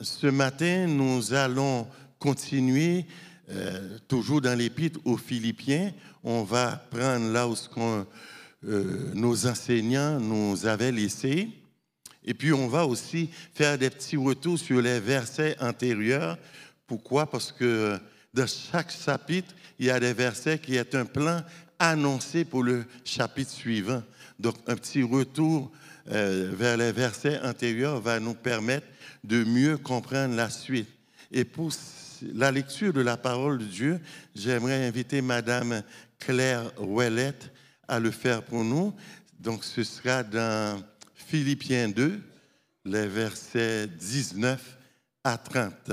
ce matin, nous allons continuer, toujours dans l'Épître aux Philippiens. On va prendre là où nos enseignants nous avaient laissé. Et puis, on va aussi faire des petits retours sur les versets antérieurs. Pourquoi? Parce que dans chaque chapitre, il y a des versets qui est un plan annoncé pour le chapitre suivant. Donc, un petit retour vers les versets antérieurs va nous permettre de mieux comprendre la suite. Et pour la lecture de la parole de Dieu, j'aimerais inviter Madame Claire Ouellette à le faire pour nous. Donc, ce sera dans Philippiens 2, les versets 19 à 30.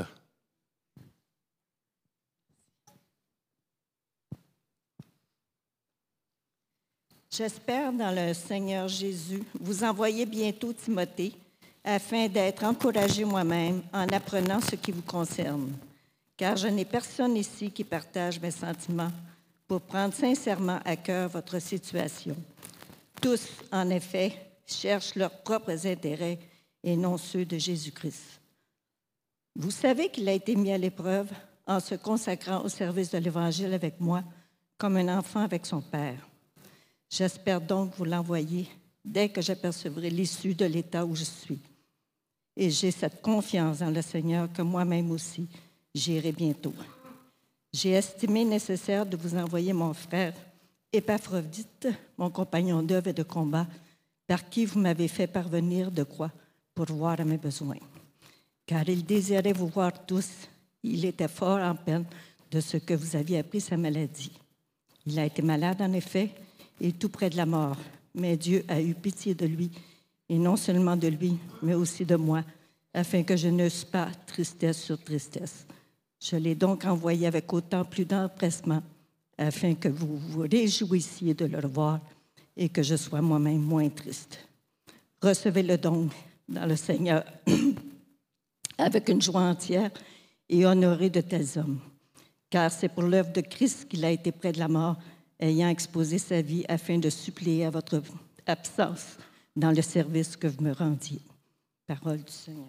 J'espère dans le Seigneur Jésus vous envoyer bientôt Timothée afin d'être encouragé moi-même en apprenant ce qui vous concerne. Car je n'ai personne ici qui partage mes sentiments pour prendre sincèrement à cœur votre situation. Tous, en effet, cherchent leurs propres intérêts et non ceux de Jésus-Christ. Vous savez qu'il a été mis à l'épreuve en se consacrant au service de l'Évangile avec moi, comme un enfant avec son père. J'espère donc vous l'envoyer dès que j'apercevrai l'issue de l'état où je suis. Et j'ai cette confiance dans le Seigneur que moi-même aussi, j'irai bientôt. J'ai estimé nécessaire de vous envoyer mon frère Épaphrodite, mon compagnon d'œuvre et de combat, par qui vous m'avez fait parvenir de quoi pourvoir à mes besoins. Car il désirait vous voir tous. Il était fort en peine de ce que vous aviez appris sa maladie. Il a été malade, en effet, et tout près de la mort. Mais Dieu a eu pitié de lui, et non seulement de lui, mais aussi de moi, afin que je n'eusse pas tristesse sur tristesse. Je l'ai donc envoyé avec autant plus d'empressement, afin que vous vous réjouissiez de le revoir et que je sois moi-même moins triste. Recevez-le donc dans le Seigneur avec une joie entière et honorez de tels hommes, car c'est pour l'œuvre de Christ qu'il a été près de la mort, ayant exposé sa vie afin de suppléer à votre absence dans le service que vous me rendiez. Parole du Seigneur.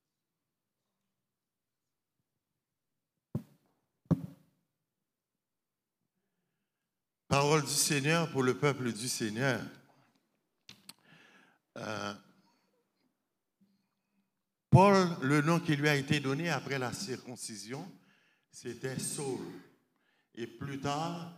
Parole du Seigneur pour le peuple du Seigneur. Paul, le nom qui lui a été donné après la circoncision, c'était Saul. Et plus tard,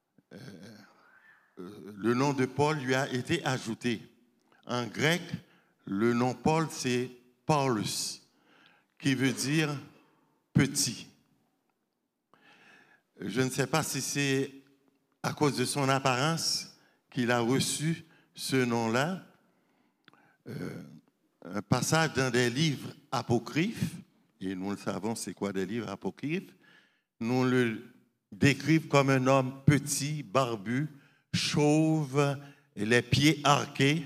le nom de Paul lui a été ajouté. En grec, le nom Paul, c'est Paulus, qui veut dire petit. Je ne sais pas si c'est à cause de son apparence qu'il a reçu ce nom-là. Un passage dans des livres apocryphes, et nous le savons, c'est quoi des livres apocryphes, nous le décrivent comme un homme petit, barbu, chauve, et les pieds arqués.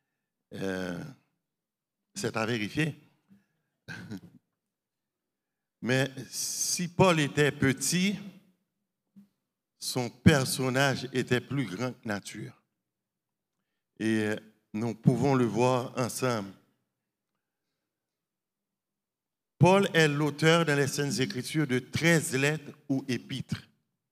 C'est à vérifier. Mais si Paul était petit, son personnage était plus grand que nature. Et nous pouvons le voir ensemble. Paul est l'auteur dans les Saintes Écritures de 13 lettres ou épîtres.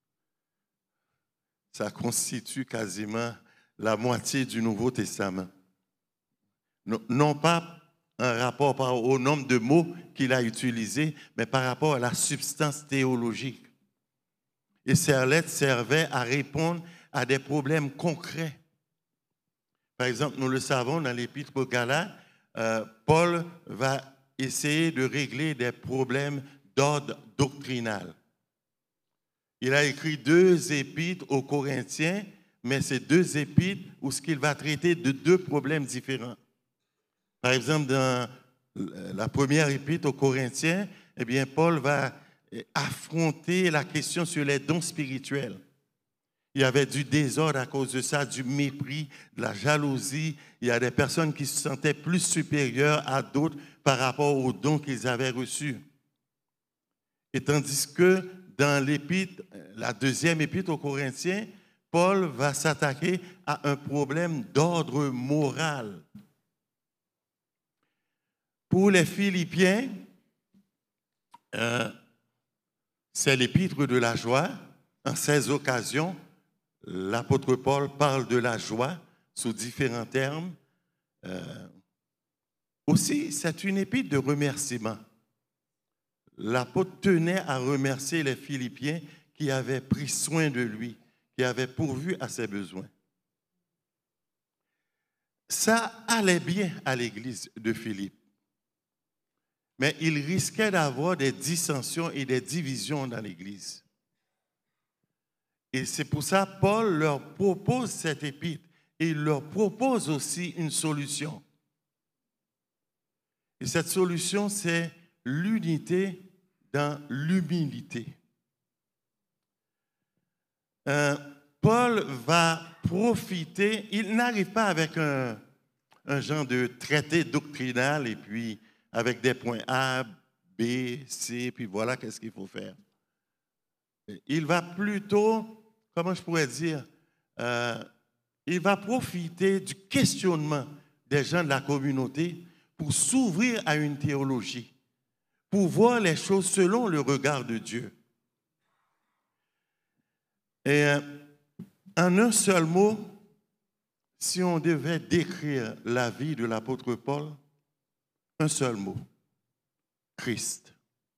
Ça constitue quasiment la moitié du Nouveau Testament. Non pas en rapport au nombre de mots qu'il a utilisés, mais par rapport à la substance théologique. Et ces lettres servaient à répondre à des problèmes concrets. Par exemple, nous le savons, dans l'Épître aux Galates, Paul va essayer de régler des problèmes d'ordre doctrinal. Il a écrit 2 épîtres aux Corinthiens, mais ces 2 épîtres où ce qu'il va traiter de 2 problèmes différents. Par exemple, dans la première épître aux Corinthiens, eh bien, Paul va affronter la question sur les dons spirituels. Il y avait du désordre à cause de ça, du mépris, de la jalousie. Il y a des personnes qui se sentaient plus supérieures à d'autres par rapport aux dons qu'ils avaient reçus. Et tandis que dans l'épître, la 2e épître aux Corinthiens, Paul va s'attaquer à un problème d'ordre moral. Pour les Philippiens, c'est l'épître de la joie. En 16 occasions, l'apôtre Paul parle de la joie sous différents termes. Aussi, c'est une épître de remerciement. L'apôtre tenait à remercier les Philippiens qui avaient pris soin de lui, qui avaient pourvu à ses besoins. Ça allait bien à l'église de Philippe, mais il risquait d'avoir des dissensions et des divisions dans l'église. Et c'est pour ça que Paul leur propose cette épître et il leur propose aussi une solution. Et cette solution, c'est l'unité dans l'humilité. Paul va profiter, il n'arrive pas avec un genre de traité doctrinal et puis avec des points A, B, C, puis voilà qu'est-ce qu'il faut faire. Il va plutôt, comment je pourrais dire, il va profiter du questionnement des gens de la communauté pour s'ouvrir à une théologie, pour voir les choses selon le regard de Dieu. Et en un seul mot, si on devait décrire la vie de l'apôtre Paul, un seul mot, Christ.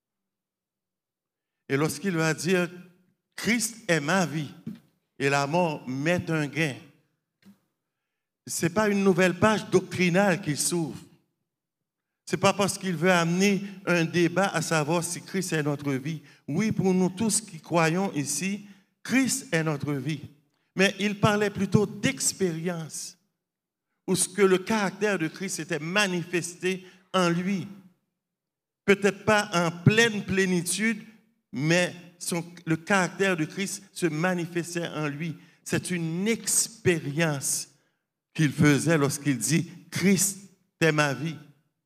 Et lorsqu'il va dire « Christ est ma vie et la mort m'est un gain », ce n'est pas une nouvelle page doctrinale qu'il s'ouvre. Ce n'est pas parce qu'il veut amener un débat à savoir si Christ est notre vie. Oui, pour nous tous qui croyons ici, Christ est notre vie. Mais il parlait plutôt d'expérience, où ce que le caractère de Christ était manifesté en lui. Peut-être pas en pleine plénitude, mais le caractère de Christ se manifestait en lui. C'est une expérience qu'il faisait lorsqu'il dit « Christ est ma vie ».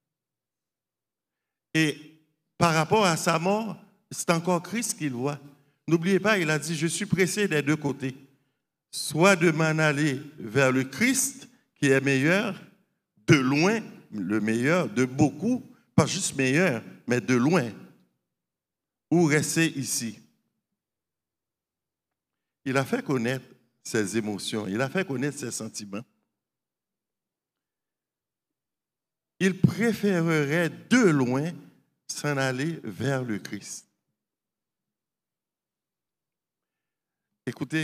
Et par rapport à sa mort, c'est encore Christ qu'il voit. N'oubliez pas, il a dit « Je suis pressé des deux côtés ». Soit de m'en aller vers le Christ, qui est meilleur, de loin, le meilleur, de beaucoup, pas juste meilleur, mais de loin, ou rester ici. Il a fait connaître ses émotions, il a fait connaître ses sentiments. Il préférerait de loin s'en aller vers le Christ. Écoutez,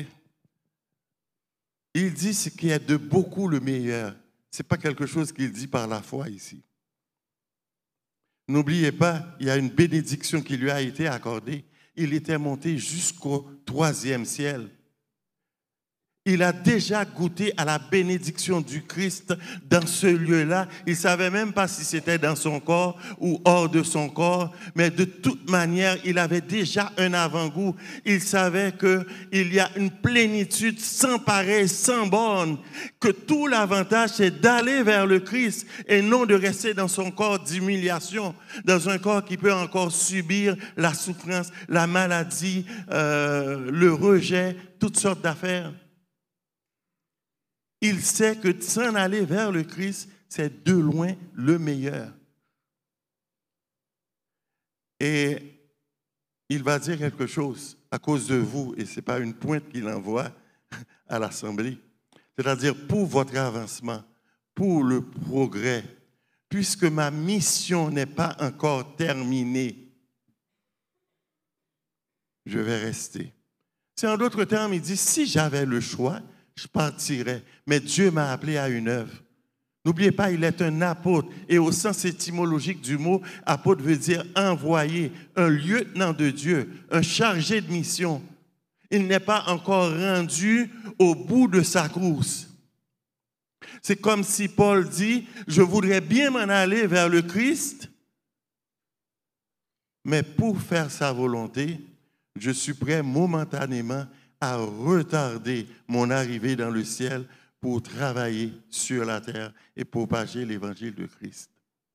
il dit ce qui est de beaucoup le meilleur. Ce n'est pas quelque chose qu'il dit par la foi ici. N'oubliez pas, il y a une bénédiction qui lui a été accordée. Il était monté jusqu'au 3e ciel. Il a déjà goûté à la bénédiction du Christ dans ce lieu-là. Il ne savait même pas si c'était dans son corps ou hors de son corps, mais de toute manière, il avait déjà un avant-goût. Il savait qu'il y a une plénitude sans pareil, sans borne, que tout l'avantage, c'est d'aller vers le Christ et non de rester dans son corps d'humiliation, dans un corps qui peut encore subir la souffrance, la maladie, le rejet, toutes sortes d'affaires. Il sait que s'en aller vers le Christ, c'est de loin le meilleur. Et il va dire quelque chose à cause de vous, et ce n'est pas une pointe qu'il envoie à l'Assemblée. C'est-à-dire pour votre avancement, pour le progrès, puisque ma mission n'est pas encore terminée, je vais rester. C'est en d'autres termes, il dit, si j'avais le choix, je partirais. Mais Dieu m'a appelé à une œuvre. N'oubliez pas, il est un apôtre. Et au sens étymologique du mot, apôtre veut dire envoyé, un lieutenant de Dieu, un chargé de mission. Il n'est pas encore rendu au bout de sa course. C'est comme si Paul dit, je voudrais bien m'en aller vers le Christ, mais pour faire sa volonté, je suis prêt momentanément à retarder mon arrivée dans le ciel pour travailler sur la terre et propager l'évangile de Christ.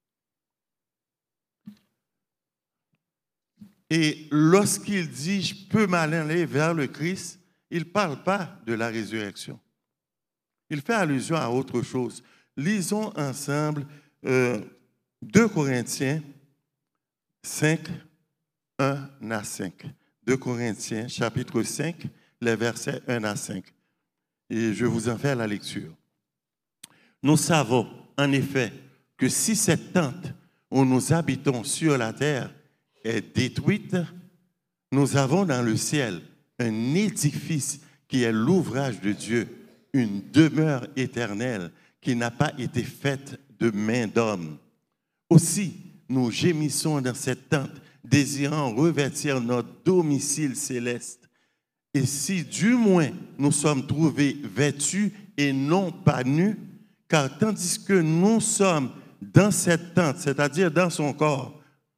Et lorsqu'il dit « je peux m'aller vers le Christ », il ne parle pas de la résurrection. Il fait allusion à autre chose. Lisons ensemble 2 Corinthiens 5, 1 à 5. 2 Corinthiens, chapitre 5, les versets 1 à 5. Et je vous en fais la lecture. Nous savons, en effet, que si cette tente où nous habitons sur la terre est détruite, nous avons dans le ciel un édifice qui est l'ouvrage de Dieu, une demeure éternelle qui n'a pas été faite de main d'homme. Aussi, nous gémissons dans cette tente, désirant revêtir notre domicile céleste. Et si du moins nous sommes trouvés vêtus et non pas nus, car tandis que nous sommes dans cette tente, c'est-à-dire dans son corps,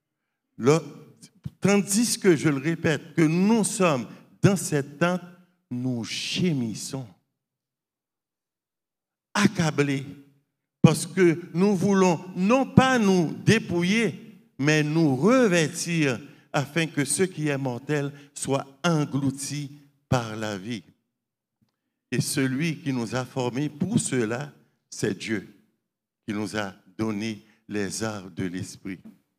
tandis que, je le répète, que nous sommes dans cette tente, nous gémissons, accablés, parce que nous voulons non pas nous dépouiller, mais nous revêtir afin que ce qui est mortel soit englouti par la vie. Et celui qui nous a formés pour cela, c'est Dieu qui nous a donné les arts de l'esprit.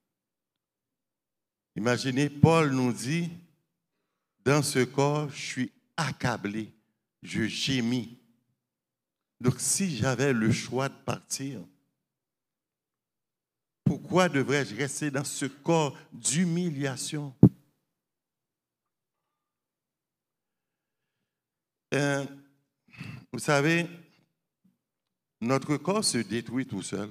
Imaginez, Paul nous dit, dans ce corps, je suis accablé, je gémis. Donc si j'avais le choix de partir, pourquoi devrais-je rester dans ce corps d'humiliation? Vous savez, notre corps se détruit tout seul.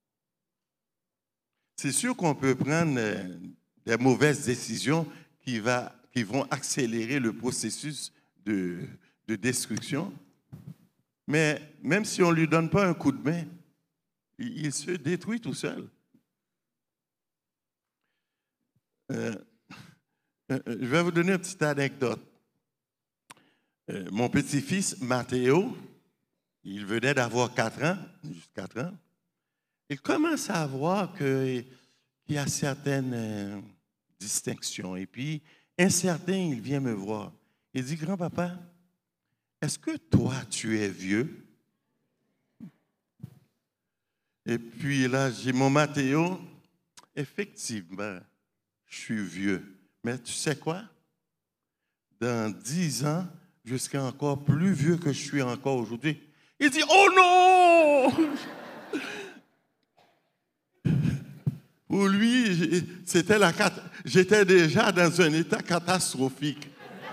C'est sûr qu'on peut prendre des mauvaises décisions qui vont accélérer le processus de destruction, mais même si on ne lui donne pas un coup de main, il se détruit tout seul. Je vais vous donner une petite anecdote. Mon petit-fils, Mathéo, il venait d'avoir 4 ans, juste 4 ans. Il commence à voir qu'il y a certaines distinctions. Et puis, un certain, il vient me voir. Il dit, grand-papa, est-ce que toi, tu es vieux? Et puis là, j'ai mon Mathéo, effectivement, je suis vieux. Mais tu sais quoi? Dans 10 ans, je serai encore plus vieux que je suis encore aujourd'hui. Il dit, oh non! Pour lui, j'étais déjà dans un état catastrophique.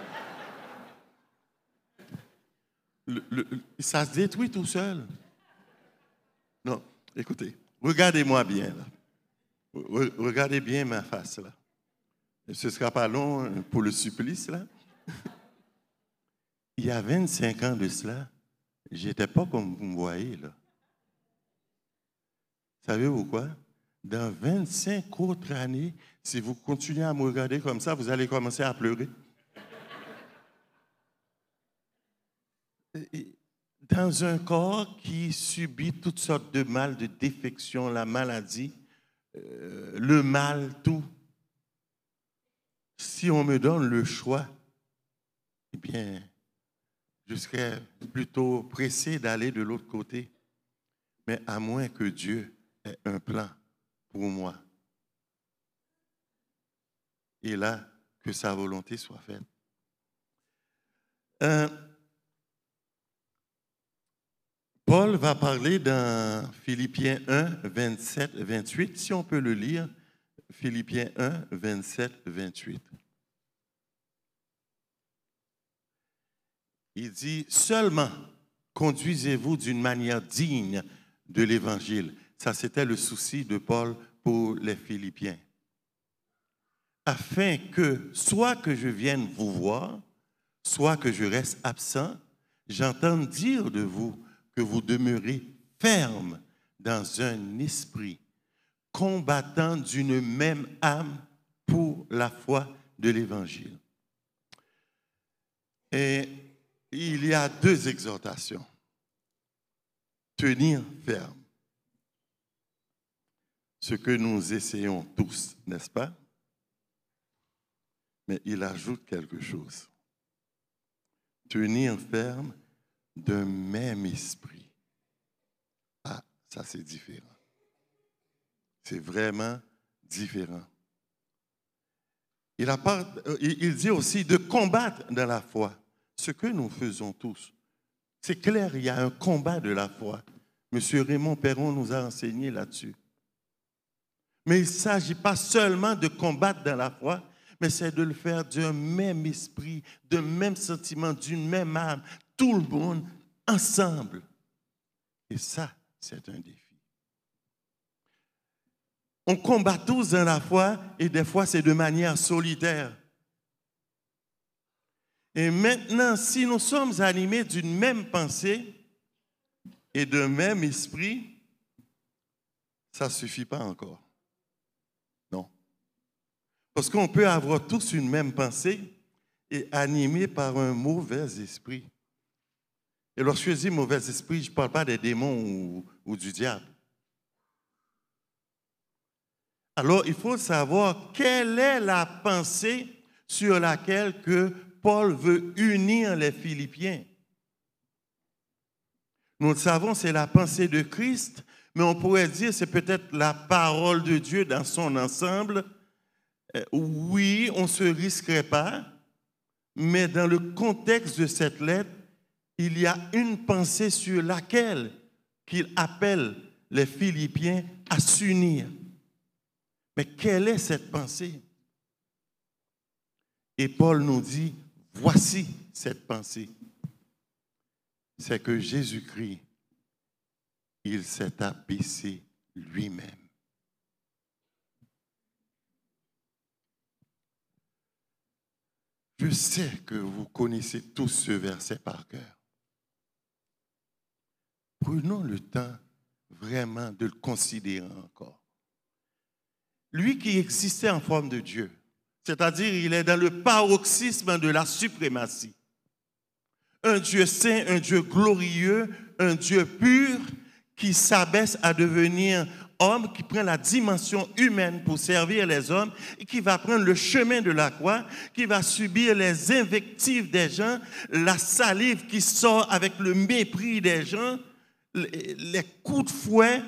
Ça se détruit tout seul. Non, écoutez, regardez-moi bien là. Regardez bien ma face là. Ce ne sera pas long pour le supplice là. Il y a 25 ans de cela, je n'étais pas comme vous me voyez là. Savez-vous quoi? Dans 25 autres années, si vous continuez à me regarder comme ça, vous allez commencer à pleurer. Dans un corps qui subit toutes sortes de mal, de défections, la maladie, le mal, tout. Si on me donne le choix, eh bien, je serais plutôt pressé d'aller de l'autre côté. Mais à moins que Dieu ait un plan pour moi. Et là, que sa volonté soit faite. Paul va parler dans Philippiens 1, 27, 28. Si on peut le lire, Philippiens 1, 27, 28. Il dit, seulement conduisez-vous d'une manière digne de l'Évangile. Ça, c'était le souci de Paul pour les Philippiens. Afin que, soit que je vienne vous voir, soit que je reste absent, j'entende dire de vous que vous demeurez ferme dans un esprit, combattant d'une même âme pour la foi de l'Évangile. Et il y a 2 exhortations. Tenir ferme. Ce que nous essayons tous, n'est-ce pas? Mais il ajoute quelque chose. Tenir ferme d'un même esprit. Ah, ça c'est différent. C'est vraiment différent. il dit aussi de combattre dans la foi, ce que nous faisons tous. C'est clair, il y a un combat de la foi. Monsieur Raymond Perron nous a enseigné là-dessus. Mais il ne s'agit pas seulement de combattre dans la foi, mais c'est de le faire d'un même esprit, d'un même sentiment, d'une même âme, tout le monde ensemble. Et ça, c'est un défi. On combat tous dans la foi et des fois c'est de manière solitaire. Et maintenant, si nous sommes animés d'une même pensée et d'un même esprit, ça ne suffit pas encore. Non. Parce qu'on peut avoir tous une même pensée et animés par un mauvais esprit. Et lorsque je dis mauvais esprit, je ne parle pas des démons ou du diable. Alors, il faut savoir quelle est la pensée sur laquelle que Paul veut unir les Philippiens. Nous le savons, c'est la pensée de Christ, mais on pourrait dire c'est peut-être la parole de Dieu dans son ensemble. Oui, on ne se risquerait pas, mais dans le contexte de cette lettre, il y a une pensée sur laquelle qu'il appelle les Philippiens à s'unir. Mais quelle est cette pensée? Et Paul nous dit, voici cette pensée. C'est que Jésus-Christ, il s'est abaissé lui-même. Je sais que vous connaissez tous ce verset par cœur. Prenons le temps vraiment de le considérer encore. Lui qui existait en forme de Dieu, c'est-à-dire il est dans le paroxysme de la suprématie. Un Dieu saint, un Dieu glorieux, un Dieu pur qui s'abaisse à devenir homme, qui prend la dimension humaine pour servir les hommes et qui va prendre le chemin de la croix, qui va subir les invectives des gens, la salive qui sort avec le mépris des gens, les coups de fouet.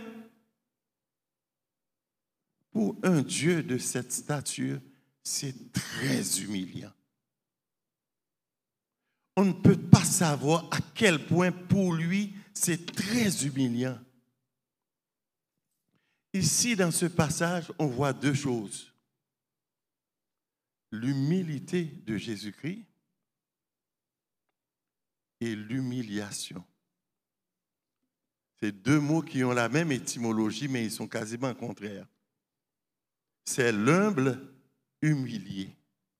Pour un Dieu de cette stature, c'est très humiliant. On ne peut pas savoir à quel point pour lui, c'est très humiliant. Ici, dans ce passage, on voit deux choses. L'humilité de Jésus-Christ et l'humiliation. C'est deux mots qui ont la même étymologie, mais ils sont quasiment contraires. C'est l'humble humilié.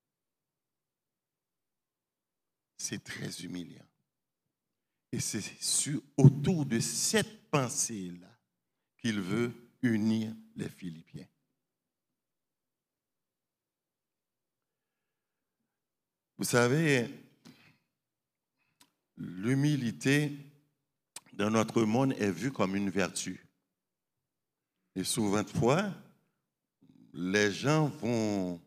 C'est très humiliant. Et c'est autour de cette pensée-là qu'il veut unir les Philippiens. Vous savez, l'humilité dans notre monde est vue comme une vertu. Et souvent de fois, les gens vont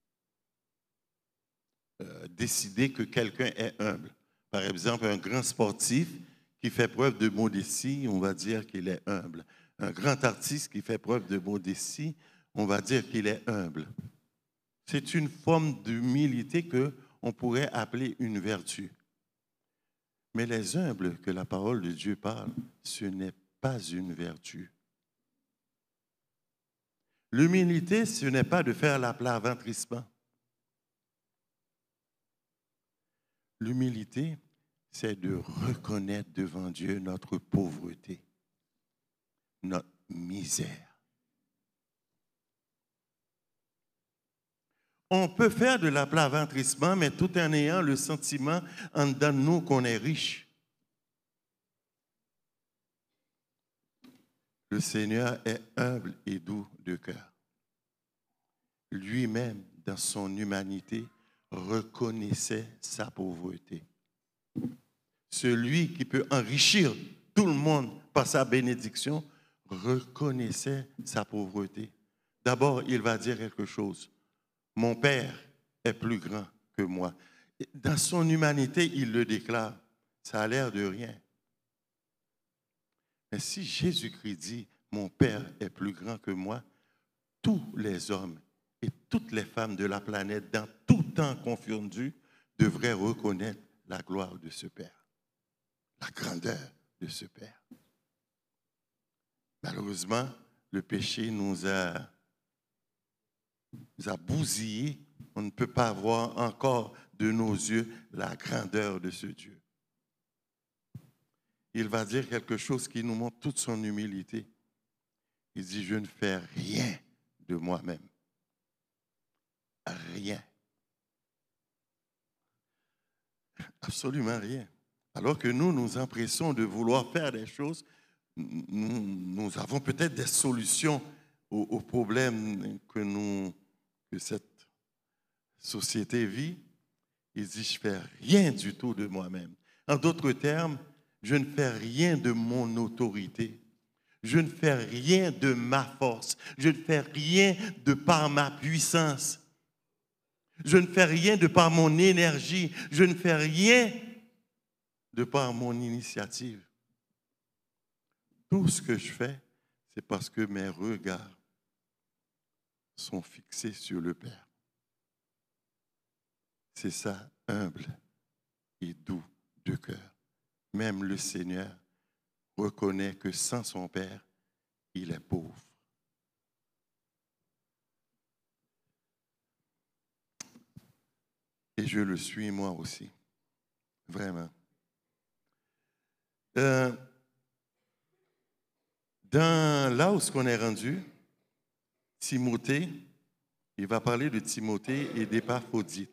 décider que quelqu'un est humble. Par exemple, un grand sportif qui fait preuve de modestie, on va dire qu'il est humble. Un grand artiste qui fait preuve de modestie, on va dire qu'il est humble. C'est une forme d'humilité qu'on pourrait appeler une vertu. Mais les humbles que la parole de Dieu parle, ce n'est pas une vertu. L'humilité, ce n'est pas de faire l'aplat-ventrissement. L'humilité, c'est de reconnaître devant Dieu notre pauvreté, notre misère. On peut faire de l'aplat-ventrissement, mais tout en ayant le sentiment en dedans de nous qu'on est riche. Le Seigneur est humble et doux de cœur. Lui-même, dans son humanité, reconnaissait sa pauvreté. Celui qui peut enrichir tout le monde par sa bénédiction reconnaissait sa pauvreté. D'abord, il va dire quelque chose. Mon Père est plus grand que moi. Dans son humanité, il le déclare. Ça a l'air de rien. Mais si Jésus-Christ dit, mon Père est plus grand que moi, tous les hommes Et toutes les femmes de la planète, dans tout temps confondu, devraient reconnaître la gloire de ce Père, la grandeur de ce Père. Malheureusement, le péché nous a bousillés. On ne peut pas voir encore de nos yeux la grandeur de ce Dieu. Il va dire quelque chose qui nous montre toute son humilité. Il dit, je ne fais rien de moi-même. Rien. Absolument rien. Alors que nous, nous empressons de vouloir faire des choses, nous avons peut-être des solutions aux problèmes que cette société vit. Il dit, je ne fais rien du tout de moi-même. En d'autres termes, je ne fais rien de mon autorité. Je ne fais rien de ma force. Je ne fais rien de par ma puissance. Je ne fais rien de par mon énergie. Je ne fais rien de par mon initiative. Tout ce que je fais, c'est parce que mes regards sont fixés sur le Père. C'est ça, humble et doux de cœur. Même le Seigneur reconnaît que sans son Père, il est pauvre. Et je le suis moi aussi, vraiment. Là où on est rendu, Timothée, il va parler de Timothée et d'Épaphrodite.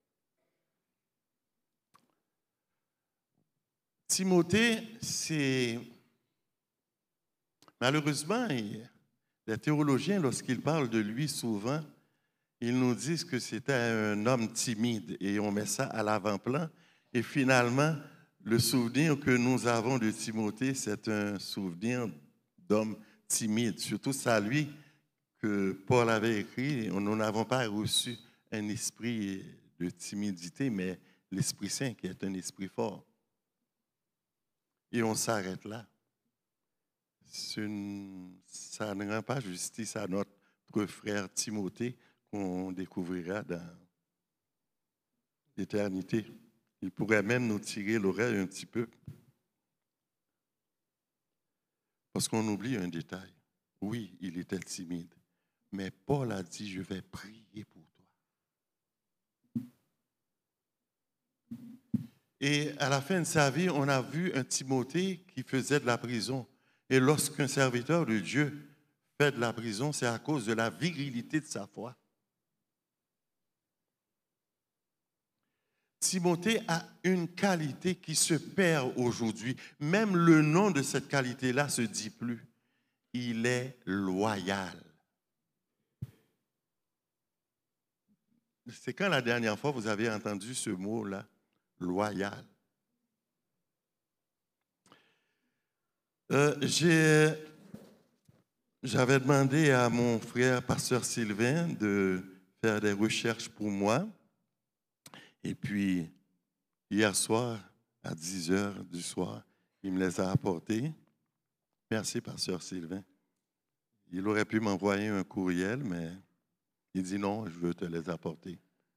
Timothée, c'est... Malheureusement, les théologiens, lorsqu'ils parlent de lui souvent, ils nous disent que c'était un homme timide et on met ça à l'avant-plan. Et finalement, le souvenir que nous avons de Timothée, c'est un souvenir d'homme timide. Surtout ça, lui, que Paul avait écrit, nous n'avons pas reçu un esprit de timidité, mais l'Esprit Saint qui est un esprit fort. Et on s'arrête là. Ça ne rend pas justice à notre frère Timothée qu'on découvrira dans l'éternité. Il pourrait même nous tirer l'oreille un petit peu. Parce qu'on oublie un détail. Oui, il était timide. Mais Paul a dit, je vais prier pour toi. Et à la fin de sa vie, on a vu un Timothée qui faisait de la prison. Et lorsqu'un serviteur de Dieu fait de la prison, c'est à cause de la virilité de sa foi. Timothée a une qualité qui se perd aujourd'hui. Même le nom de cette qualité-là ne se dit plus. Il est loyal. C'est quand la dernière fois vous avez entendu ce mot-là? Loyal. J'avais demandé à mon frère, pasteur Sylvain, de faire des recherches pour moi. Et puis, hier soir, à 10h du soir, il me les a apportés. Merci, pasteur Sylvain. Il aurait pu m'envoyer un courriel, mais il dit non, je veux te les apporter.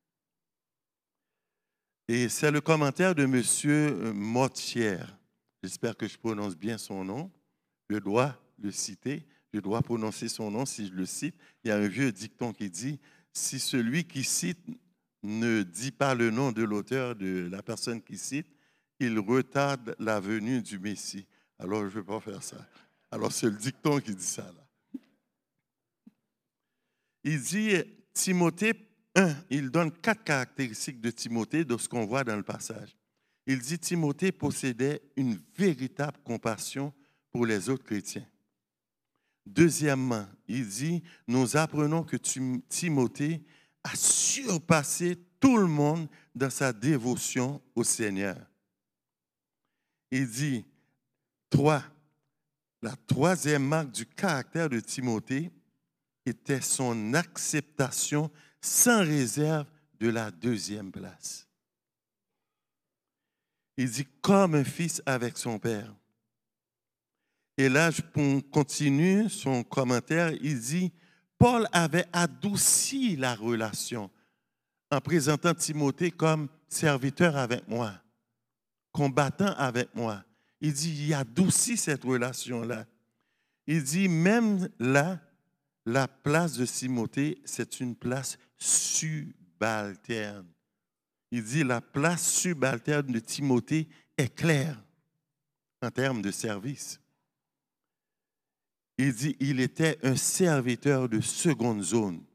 Et c'est le commentaire de M. Mortière. J'espère que je prononce bien son nom. Je dois le citer. Je dois prononcer son nom si je le cite. Il y a un vieux dicton qui dit « Si celui qui cite ne dit pas le nom de l'auteur de la personne qui cite, il retarde la venue du Messie. » Alors, je ne vais pas faire ça. Alors, c'est le dicton qui dit ça, là. Il dit, Timothée 1, il donne 4 caractéristiques de Timothée de ce qu'on voit dans le passage. Il dit, Timothée possédait une véritable compassion pour les autres chrétiens. Deuxièmement, il dit, nous apprenons que Timothée a surpassé tout le monde dans sa dévotion au Seigneur. Il dit, 3, la troisième marque du caractère de Timothée était son acceptation sans réserve de la deuxième place. Il dit, comme un fils avec son père. Et là, on continue son commentaire, il dit, Paul avait adouci la relation en présentant Timothée comme serviteur avec moi, combattant avec moi. Il dit, il adoucit cette relation-là. Il dit, même là, la place de Timothée, c'est une place subalterne. Il dit, la place subalterne de Timothée est claire en termes de service. Il dit, il était un serviteur de seconde zone.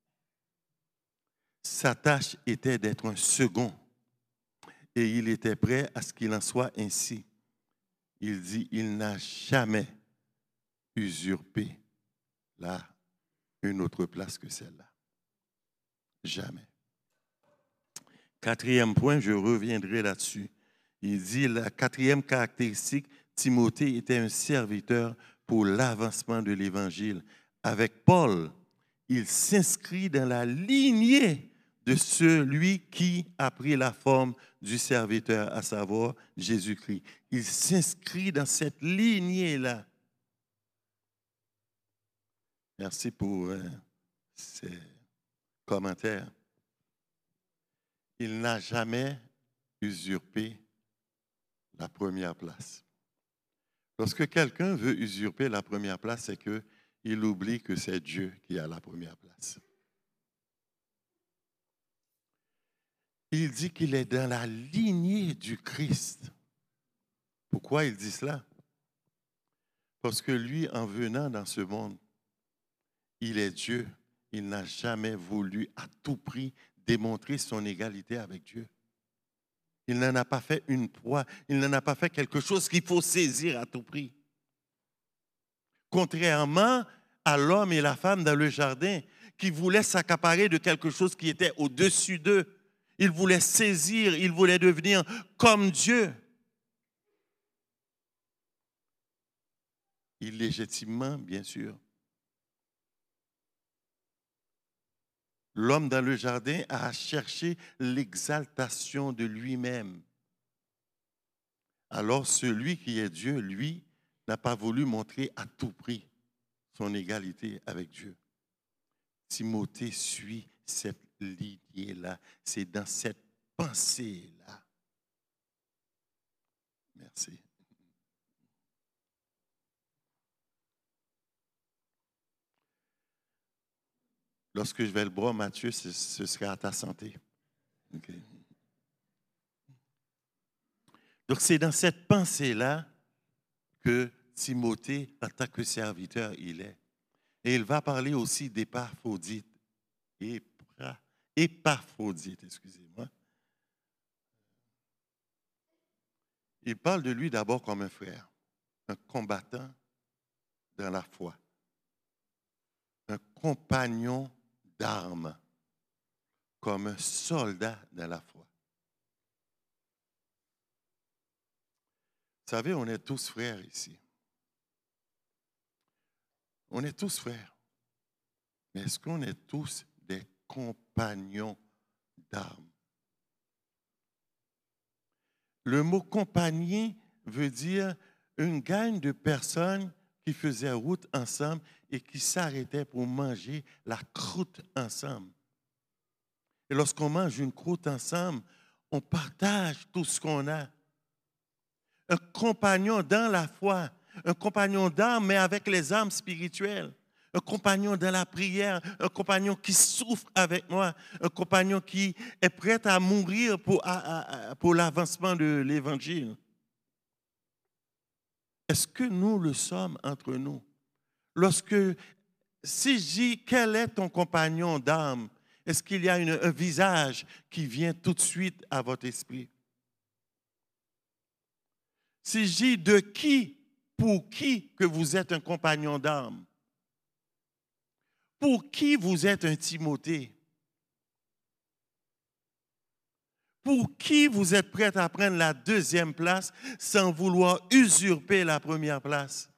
Sa tâche était d'être un second. Et il était prêt à ce qu'il en soit ainsi. Il dit, il n'a jamais usurpé là une autre place que celle-là. Jamais. Quatrième point, je reviendrai là-dessus. Il dit, la quatrième caractéristique, Timothée était un serviteur pour l'avancement de l'Évangile. Avec Paul, il s'inscrit dans la lignée de celui qui a pris la forme du serviteur, à savoir Jésus-Christ. Il s'inscrit dans cette lignée-là. Merci pour ces commentaires. Il n'a jamais usurpé la première place. Lorsque quelqu'un veut usurper la première place, c'est qu'il oublie que c'est Dieu qui a la première place. Il dit qu'il est dans la lignée du Christ. Pourquoi il dit cela? Parce que lui, en venant dans ce monde, il est Dieu. Il n'a jamais voulu à tout prix démontrer son égalité avec Dieu. Il n'en a pas fait une proie. Il n'en a pas fait quelque chose qu'il faut saisir à tout prix. Contrairement à l'homme et la femme dans le jardin qui voulaient s'accaparer de quelque chose qui était au-dessus d'eux. Ils voulaient saisir, ils voulaient devenir comme Dieu. Illégitimement, bien sûr. L'homme dans le jardin a cherché l'exaltation de lui-même. Alors celui qui est Dieu, lui, n'a pas voulu montrer à tout prix son égalité avec Dieu. Timothée suit cette lignée-là. C'est dans cette pensée-là. Merci. Lorsque je vais le boire, Mathieu, ce sera à ta santé. Okay. Donc, c'est dans cette pensée-là que Timothée, en tant que serviteur, il est. Et il va parler aussi d'Épaphrodite. Épaphrodite, excusez-moi. Il parle de lui d'abord comme un frère, un combattant dans la foi, un compagnon d'armes, comme un soldat dans la foi. Vous savez, on est tous frères ici. On est tous frères. Mais est-ce qu'on est tous des compagnons d'armes? Le mot compagnie veut dire une gang de personnes qui faisaient route ensemble et qui s'arrêtaient pour manger la croûte ensemble. Et lorsqu'on mange une croûte ensemble, on partage tout ce qu'on a. Un compagnon dans la foi, un compagnon d'âme, mais avec les âmes spirituelles. Un compagnon dans la prière, un compagnon qui souffre avec moi, un compagnon qui est prêt à mourir pour l'avancement de l'Évangile. Est-ce que nous le sommes entre nous? Si je dis, quel est ton compagnon d'âme? Est-ce qu'il y a un visage qui vient tout de suite à votre esprit? Si je dis de qui, pour qui que vous êtes un compagnon d'âme? Pour qui vous êtes un Timothée? Pour qui vous êtes prêt à prendre la deuxième place sans vouloir usurper la première place?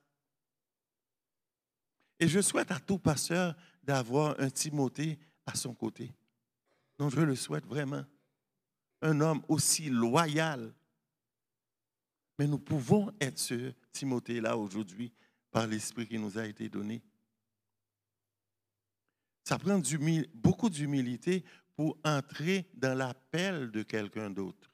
Et je souhaite à tout pasteur d'avoir un Timothée à son côté. Donc je le souhaite vraiment. Un homme aussi loyal. Mais nous pouvons être ce Timothée-là aujourd'hui par l'esprit qui nous a été donné. Ça prend beaucoup d'humilité pour entrer dans l'appel de quelqu'un d'autre.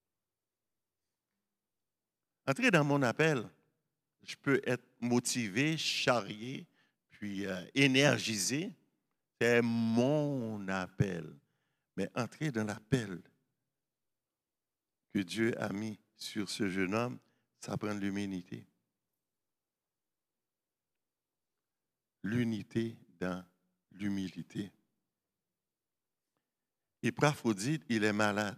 Entrer dans mon appel, je peux être motivé, charrié, puis énergisé. C'est mon appel. Mais entrer dans l'appel que Dieu a mis sur ce jeune homme, ça prend de l'humilité. L'unité dans l'humilité. Épaphrodite, il est malade.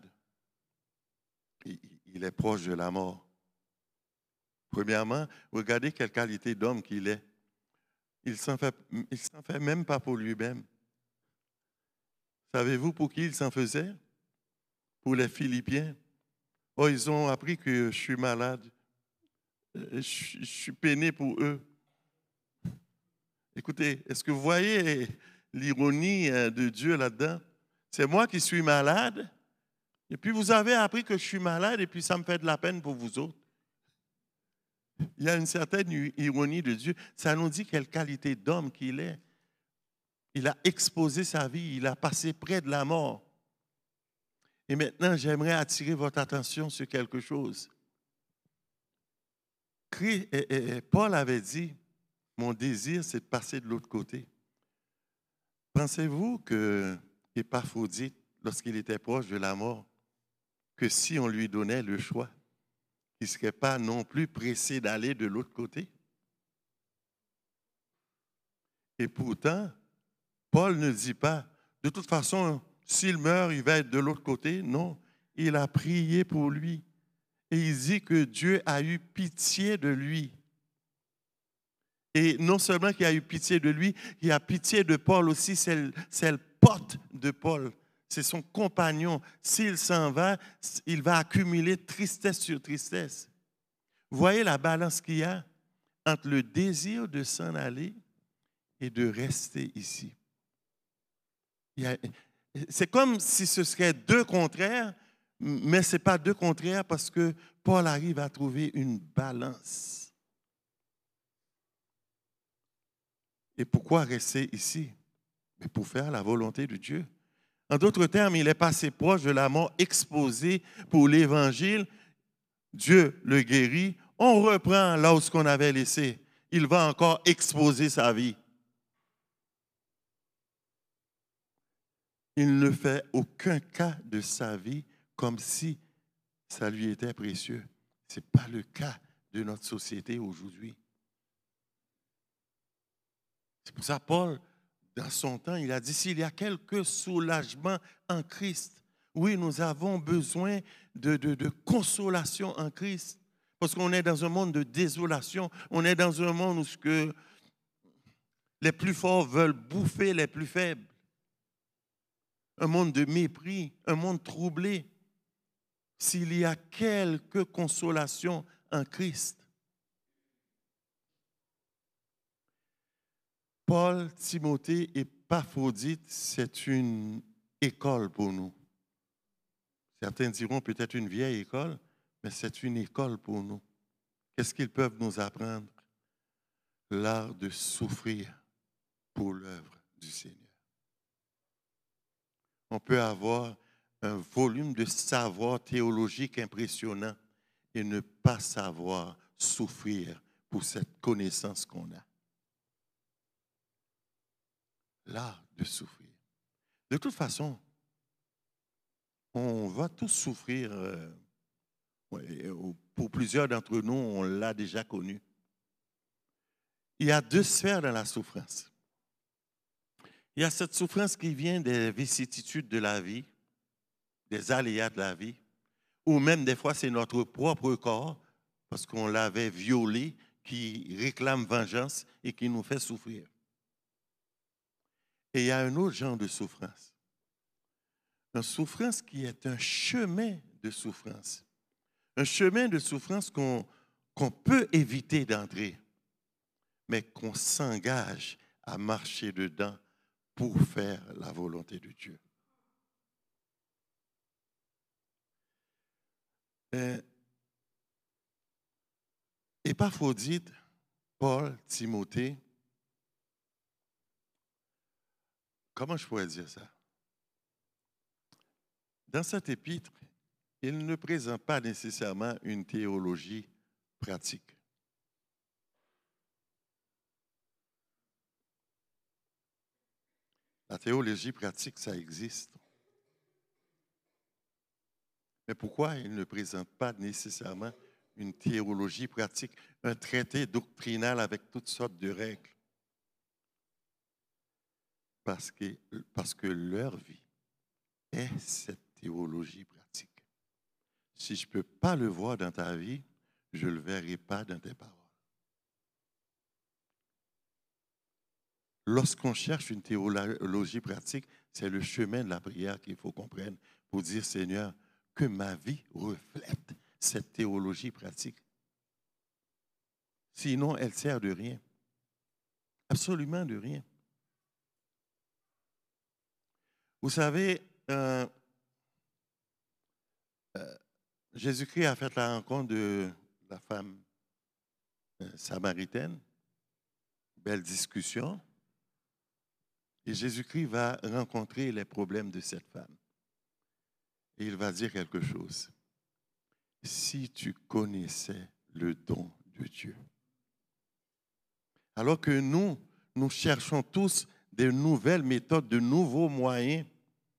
Il est proche de la mort. Premièrement, regardez quelle qualité d'homme qu'il est. Il ne s'en fait même pas pour lui-même. Savez-vous pour qui il s'en faisait? Pour les Philippiens. Oh, ils ont appris que je suis malade. Je suis peiné pour eux. Écoutez, est-ce que vous voyez l'ironie de Dieu là-dedans? C'est moi qui suis malade, et puis vous avez appris que je suis malade, et puis ça me fait de la peine pour vous autres. Il y a une certaine ironie de Dieu. Ça nous dit quelle qualité d'homme qu'il est. Il a exposé sa vie, il a passé près de la mort. Et maintenant, j'aimerais attirer votre attention sur quelque chose. Paul avait dit, mon désir, c'est de passer de l'autre côté. Pensez-vous que Épaphrodite, lorsqu'il était proche de la mort, que si on lui donnait le choix, il ne serait pas non plus pressé d'aller de l'autre côté? Et pourtant, Paul ne dit pas, de toute façon, s'il meurt, il va être de l'autre côté. Non, il a prié pour lui. Et il dit que Dieu a eu pitié de lui. Et non seulement qu'il a eu pitié de lui, il a pitié de Paul aussi, c'est le pote de Paul, c'est son compagnon. S'il s'en va, il va accumuler tristesse sur tristesse. Vous voyez la balance qu'il y a entre le désir de s'en aller et de rester ici. C'est comme si ce serait deux contraires, mais ce n'est pas deux contraires parce que Paul arrive à trouver une balance. Et pourquoi rester ici? Mais pour faire la volonté de Dieu. En d'autres termes, il est passé proche de la mort, exposé pour l'Évangile. Dieu le guérit. On reprend là où ce qu'on avait laissé. Il va encore exposer sa vie. Il ne fait aucun cas de sa vie comme si ça lui était précieux. Ce n'est pas le cas de notre société aujourd'hui. C'est pour ça, Paul, dans son temps, il a dit, s'il y a quelque soulagement en Christ, oui, nous avons besoin de consolation en Christ, parce qu'on est dans un monde de désolation, on est dans un monde où les plus forts veulent bouffer les plus faibles, un monde de mépris, un monde troublé. S'il y a quelque consolation en Christ, Paul, Timothée et Épaphrodite, c'est une école pour nous. Certains diront peut-être une vieille école, mais c'est une école pour nous. Qu'est-ce qu'ils peuvent nous apprendre? L'art de souffrir pour l'œuvre du Seigneur. On peut avoir un volume de savoir théologique impressionnant et ne pas savoir souffrir pour cette connaissance qu'on a. L'art de souffrir. De toute façon, on va tous souffrir. Pour plusieurs d'entre nous, on l'a déjà connu. Il y a deux sphères dans la souffrance. Il y a cette souffrance qui vient des vicissitudes de la vie, des aléas de la vie, ou même des fois c'est notre propre corps, parce qu'on l'avait violé, qui réclame vengeance et qui nous fait souffrir. Et il y a un autre genre de souffrance. Une souffrance qui est un chemin de souffrance. Un chemin de souffrance qu'on peut éviter d'entrer, mais qu'on s'engage à marcher dedans pour faire la volonté de Dieu. Épaphrodite, Paul, Timothée, comment je pourrais dire ça? Dans cet épître, il ne présente pas nécessairement une théologie pratique. La théologie pratique, ça existe. Mais pourquoi il ne présente pas nécessairement une théologie pratique, un traité doctrinal avec toutes sortes de règles? Parce que leur vie est cette théologie pratique. Si je ne peux pas le voir dans ta vie, je ne le verrai pas dans tes paroles. Lorsqu'on cherche une théologie pratique, c'est le chemin de la prière qu'il faut comprendre pour dire, Seigneur, que ma vie reflète cette théologie pratique. Sinon, elle ne sert de rien. Absolument de rien. Vous savez, Jésus-Christ a fait la rencontre de la femme samaritaine. Belle discussion. Et Jésus-Christ va rencontrer les problèmes de cette femme. Et il va dire quelque chose. Si tu connaissais le don de Dieu. Alors que nous cherchons tous de nouvelles méthodes, de nouveaux moyens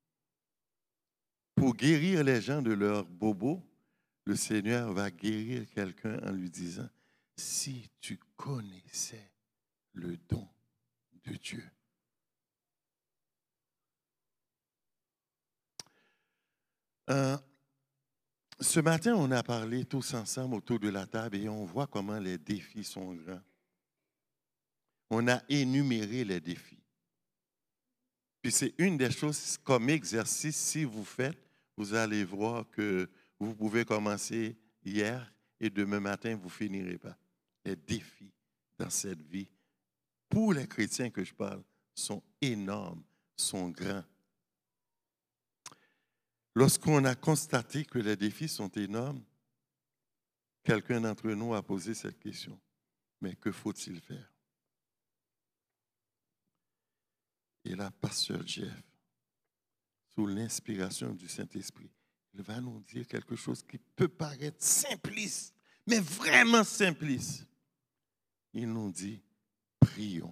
pour guérir les gens de leurs bobos, le Seigneur va guérir quelqu'un en lui disant, si tu connaissais le don de Dieu. Ce matin, on a parlé tous ensemble autour de la table et on voit comment les défis sont grands. On a énuméré les défis. Puis c'est une des choses comme exercice, si vous faites, vous allez voir que vous pouvez commencer hier et demain matin, vous ne finirez pas. Les défis dans cette vie, pour les chrétiens que je parle, sont énormes, sont grands. Lorsqu'on a constaté que les défis sont énormes, quelqu'un d'entre nous a posé cette question. Mais que faut-il faire? Et là, Pasteur Jeff, sous l'inspiration du Saint-Esprit, il va nous dire quelque chose qui peut paraître simpliste, mais vraiment simpliste. Il nous dit, prions.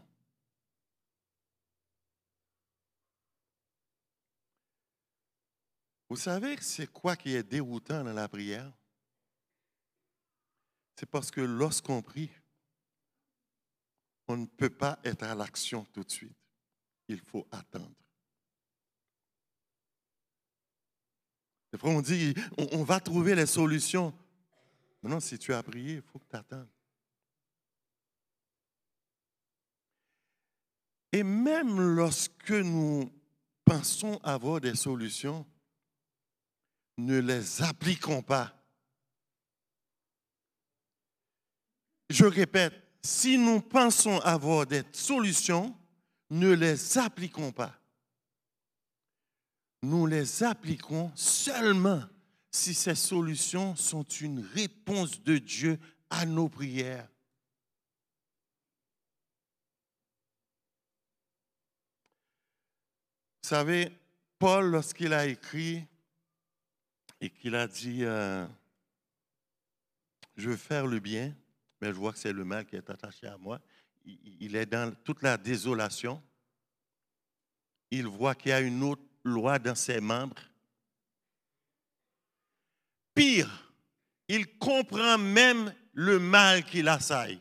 Vous savez, c'est quoi qui est déroutant dans la prière? C'est parce que lorsqu'on prie, on ne peut pas être à l'action tout de suite. Il faut attendre. Des fois, on dit, on va trouver les solutions. Non, si tu as prié, il faut que tu attendes. Et même lorsque nous pensons avoir des solutions, ne les appliquons pas. Je répète, si nous pensons avoir des solutions, ne les appliquons pas. Nous les appliquons seulement si ces solutions sont une réponse de Dieu à nos prières. Vous savez, Paul, lorsqu'il a écrit et qu'il a dit je veux faire le bien, mais je vois que c'est le mal qui est attaché à moi. Il est dans toute la désolation. Il voit qu'il y a une autre loi dans ses membres. Pire, il comprend même le mal qui l'assaille.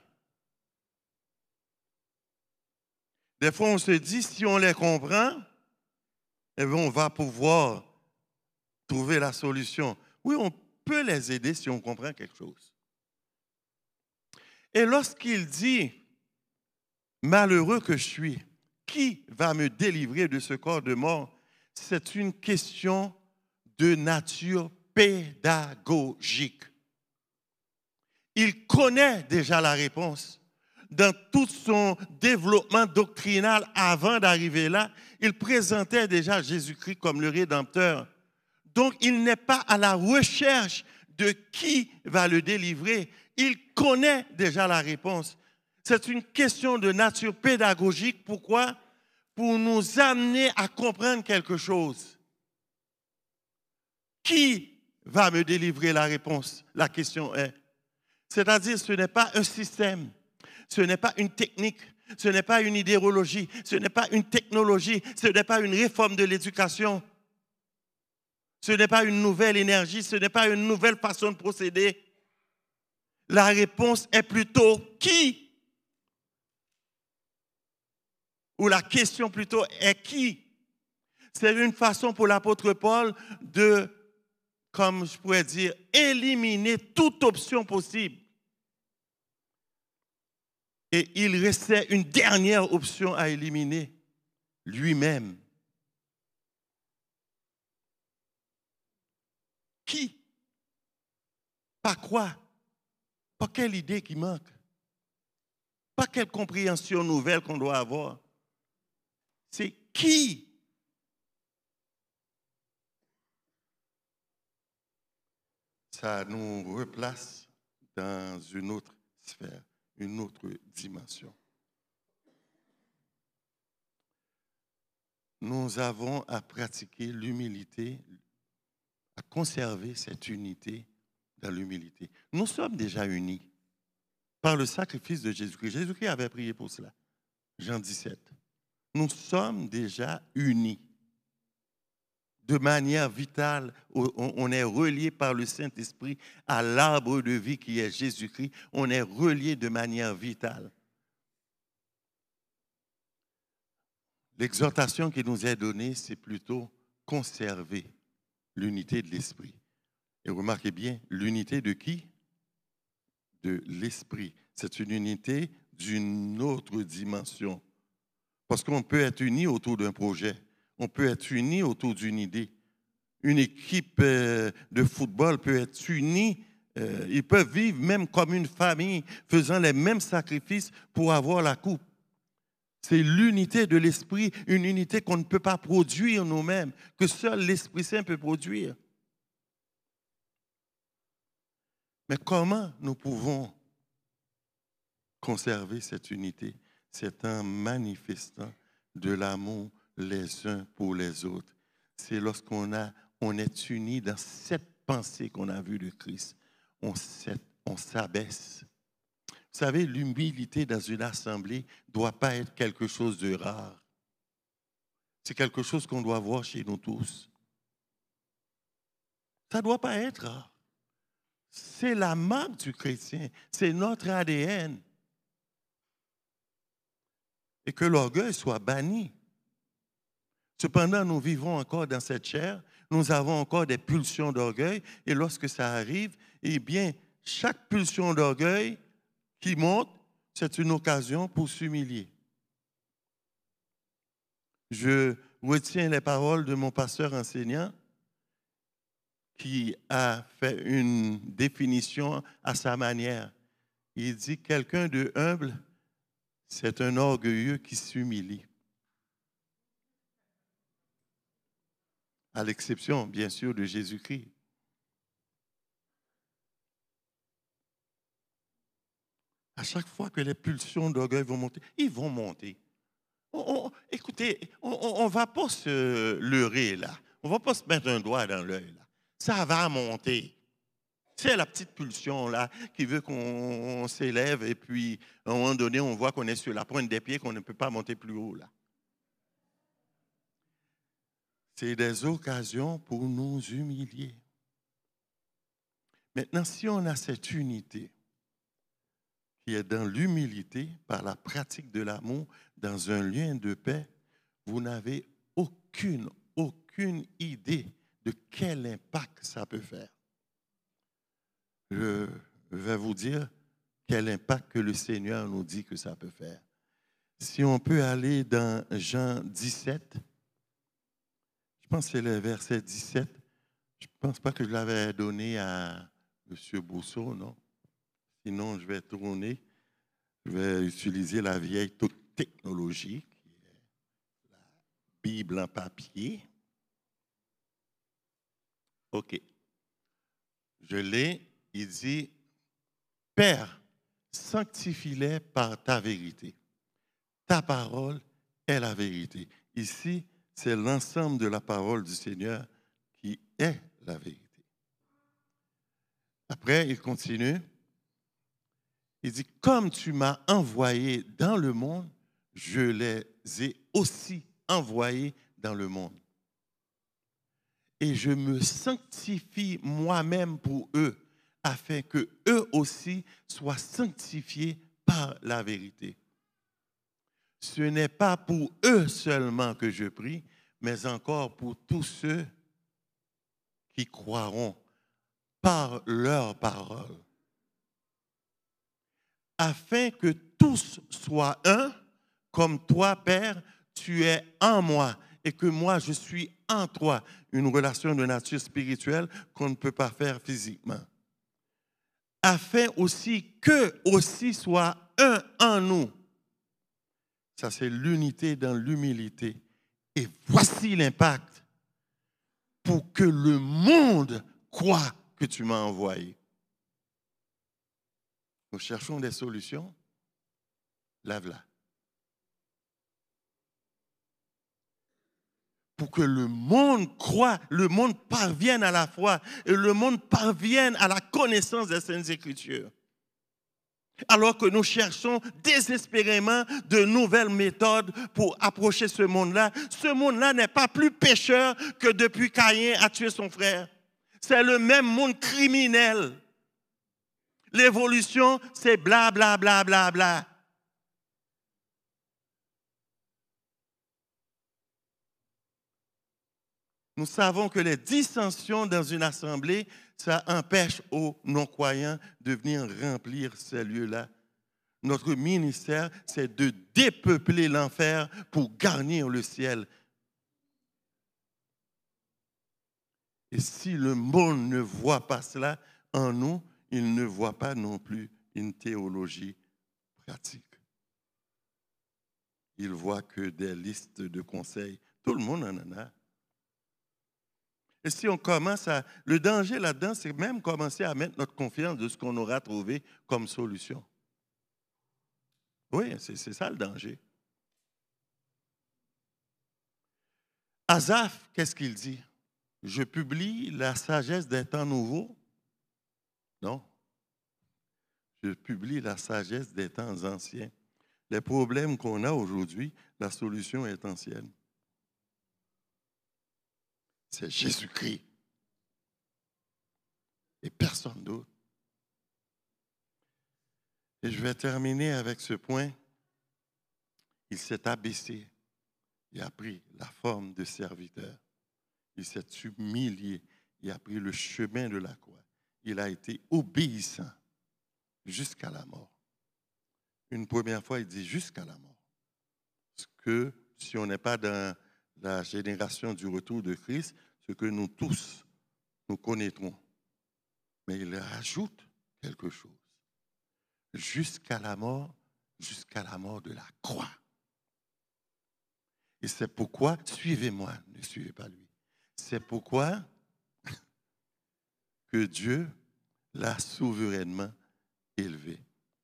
Des fois, on se dit, si on les comprend, eh bien, on va pouvoir trouver la solution. Oui, on peut les aider si on comprend quelque chose. Et lorsqu'il dit, malheureux que je suis, qui va me délivrer de ce corps de mort? C'est une question de nature pédagogique. Il connaît déjà la réponse. Dans tout son développement doctrinal avant d'arriver là, il présentait déjà Jésus-Christ comme le Rédempteur. Donc, il n'est pas à la recherche de qui va le délivrer. Il connaît déjà la réponse. C'est une question de nature pédagogique. Pourquoi? pour nous amener à comprendre quelque chose. Qui va me délivrer la réponse? La question est. C'est-à-dire, ce n'est pas un système, ce n'est pas une technique, ce n'est pas une idéologie, ce n'est pas une technologie, ce n'est pas une réforme de l'éducation, ce n'est pas une nouvelle énergie, ce n'est pas une nouvelle façon de procéder. La réponse est plutôt qui? Ou la question plutôt est qui? C'est une façon pour l'apôtre Paul de, comme je pourrais dire, éliminer toute option possible. Et il restait une dernière option à éliminer, lui-même. Qui? Pas quoi? Pas quelle idée qui manque? Pas quelle compréhension nouvelle qu'on doit avoir? C'est qui? Ça nous replace dans une autre sphère, une autre dimension. Nous avons à pratiquer l'humilité, à conserver cette unité dans l'humilité. Nous sommes déjà unis par le sacrifice de Jésus-Christ. Jésus-Christ avait prié pour cela. Jean 17. Nous sommes déjà unis. De manière vitale, on est relié par le Saint-Esprit à l'arbre de vie qui est Jésus-Christ. On est relié de manière vitale. L'exhortation qui nous est donnée, c'est plutôt conserver l'unité de l'Esprit. Et remarquez bien, l'unité de qui? De l'Esprit. C'est une unité d'une autre dimension. Parce qu'on peut être unis autour d'un projet. On peut être unis autour d'une idée. Une équipe de football peut être unie. Ils peuvent vivre même comme une famille, faisant les mêmes sacrifices pour avoir la coupe. C'est l'unité de l'Esprit, une unité qu'on ne peut pas produire nous-mêmes, que seul l'Esprit Saint peut produire. Mais comment nous pouvons conserver cette unité? C'est en manifestant de l'amour les uns pour les autres. C'est lorsqu'on est unis dans cette pensée qu'on a vue de Christ. On s'abaisse. Vous savez, l'humilité dans une assemblée ne doit pas être quelque chose de rare. C'est quelque chose qu'on doit voir chez nous tous. Ça ne doit pas être rare. C'est la marque du chrétien. C'est notre ADN. Et que l'orgueil soit banni. Cependant, nous vivons encore dans cette chair, nous avons encore des pulsions d'orgueil, et lorsque ça arrive, eh bien, chaque pulsion d'orgueil qui monte, c'est une occasion pour s'humilier. Je retiens les paroles de mon pasteur enseignant qui a fait une définition à sa manière. Il dit, quelqu'un de humble, c'est un orgueilleux qui s'humilie. À l'exception, bien sûr, de Jésus-Christ. À chaque fois que les pulsions d'orgueil vont monter, ils vont monter. Écoutez, on ne va pas se leurrer là. On ne va pas se mettre un doigt dans l'œil là. Ça va monter. C'est la petite pulsion là qui veut qu'on s'élève et puis à un moment donné, on voit qu'on est sur la pointe des pieds, qu'on ne peut pas monter plus haut là. C'est des occasions pour nous humilier. Maintenant, si on a cette unité qui est dans l'humilité, par la pratique de l'amour, dans un lien de paix, vous n'avez aucune idée de quel impact ça peut faire. Je vais vous dire quel impact que le Seigneur nous dit que ça peut faire. Si on peut aller dans Jean 17, je pense que c'est le verset 17. Je ne pense pas que je l'avais donné à M. Bousseau, non? Sinon, je vais tourner. Je vais utiliser la vieille technologie, qui est la Bible en papier. OK. Je l'ai. Il dit, Père, sanctifie-les par ta vérité. Ta parole est la vérité. Ici, c'est l'ensemble de la parole du Seigneur qui est la vérité. Après, il continue. Il dit, comme tu m'as envoyé dans le monde, je les ai aussi envoyés dans le monde. Et je me sanctifie moi-même pour eux, afin que eux aussi soient sanctifiés par la vérité. Ce n'est pas pour eux seulement que je prie, mais encore pour tous ceux qui croiront par leur parole, afin que tous soient un, comme toi, Père, tu es en moi et que moi, je suis en toi. Une relation de nature spirituelle qu'on ne peut pas faire physiquement. Afin aussi qu'eux aussi soient un en nous. Ça, c'est l'unité dans l'humilité. Et voici l'impact pour que le monde croie que tu m'as envoyé. Nous cherchons des solutions. Lave-la. Pour que le monde croie, le monde parvienne à la foi et le monde parvienne à la connaissance des Saintes Écritures. Alors que nous cherchons désespérément de nouvelles méthodes pour approcher ce monde-là n'est pas plus pécheur que depuis Caïn a tué son frère. C'est le même monde criminel. L'évolution, c'est bla bla bla bla bla. Nous savons que les dissensions dans une assemblée, ça empêche aux non-croyants de venir remplir ces lieux-là. Notre ministère, c'est de dépeupler l'enfer pour garnir le ciel. Et si le monde ne voit pas cela en nous, il ne voit pas non plus une théologie pratique. Il voit que des listes de conseils. Tout le monde en a. Et si on commence à... Le danger là-dedans, c'est même commencer à mettre notre confiance de ce qu'on aura trouvé comme solution. Oui, c'est ça le danger. Asaph, qu'est-ce qu'il dit? Je publie la sagesse des temps nouveaux? Non. Je publie la sagesse des temps anciens. Les problèmes qu'on a aujourd'hui, la solution est ancienne. C'est Jésus-Christ. Et personne d'autre. Et je vais terminer avec ce point. Il s'est abaissé. Il a pris la forme de serviteur. Il s'est humilié. Il a pris le chemin de la croix. Il a été obéissant jusqu'à la mort. Une première fois, il dit jusqu'à la mort. Parce que si on n'est pas dans la génération du retour de Christ, ce que nous tous, nous connaîtrons. Mais il rajoute quelque chose. Jusqu'à la mort de la croix. Et c'est pourquoi, suivez-moi, ne suivez pas lui. C'est pourquoi que Dieu l'a souverainement élevé.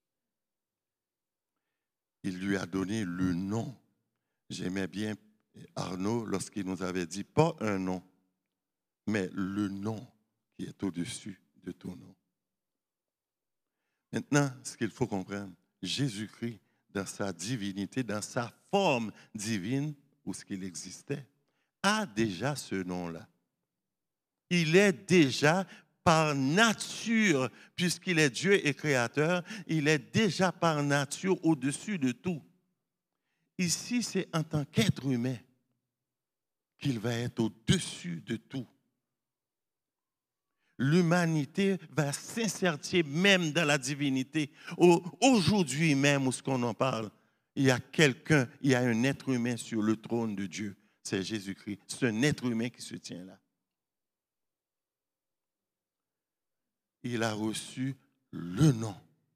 Il lui a donné le nom. J'aimais bien Arnaud lorsqu'il nous avait dit, pas un nom, mais le nom qui est au-dessus de tout nom. Maintenant, ce qu'il faut comprendre, Jésus-Christ, dans sa divinité, dans sa forme divine, où ce qu'il existait, a déjà ce nom-là. Il est déjà par nature, puisqu'il est Dieu et créateur, il est déjà par nature au-dessus de tout. Ici, c'est en tant qu'être humain qu'il va être au-dessus de tout. L'humanité va s'insertir même dans la divinité. Aujourd'hui même, où ce qu'on en parle, il y a un être humain sur le trône de Dieu. C'est Jésus-Christ. C'est un être humain qui se tient là. Il a reçu le nom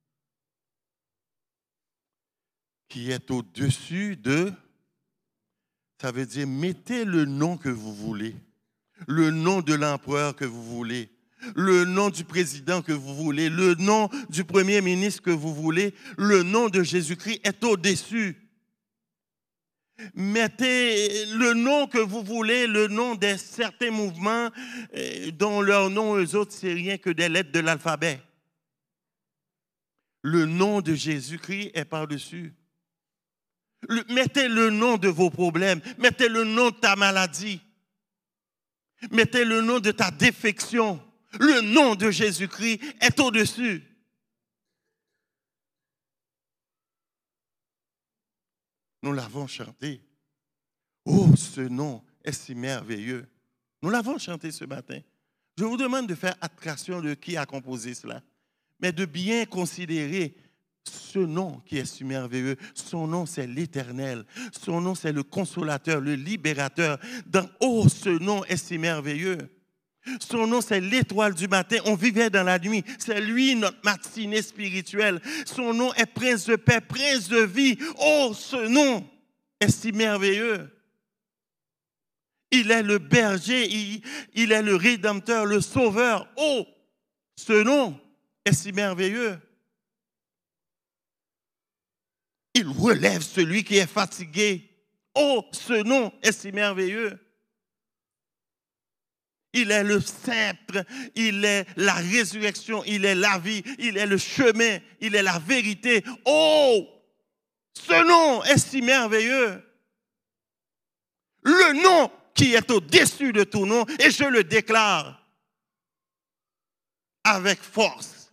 qui est au-dessus de... Ça veut dire, mettez le nom que vous voulez, le nom de l'empereur que vous voulez, le nom du président que vous voulez, le nom du premier ministre que vous voulez, le nom de Jésus-Christ est au-dessus. Mettez le nom que vous voulez, le nom de certains mouvements dont leur nom, eux autres, c'est rien que des lettres de l'alphabet. Le nom de Jésus-Christ est par-dessus. Mettez le nom de vos problèmes, mettez le nom de ta maladie, mettez le nom de ta défection. Le nom de Jésus-Christ est au-dessus. Nous l'avons chanté. Oh, ce nom est si merveilleux. Nous l'avons chanté ce matin. Je vous demande de faire attention de qui a composé cela, mais de bien considérer ce nom qui est si merveilleux. Son nom, c'est l'Éternel. Son nom, c'est le Consolateur, le Libérateur. Oh, ce nom est si merveilleux. Son nom, c'est l'étoile du matin. On vivait dans la nuit. C'est lui, notre matinée spirituelle. Son nom est Prince de paix, Prince de vie. Oh, ce nom est si merveilleux. Il est le berger, il est le rédempteur, le sauveur. Oh, ce nom est si merveilleux. Il relève celui qui est fatigué. Oh, ce nom est si merveilleux. Il est le sceptre, il est la résurrection, il est la vie, il est le chemin, il est la vérité. Oh, ce nom est si merveilleux. Le nom qui est au-dessus de tout nom, et je le déclare avec force.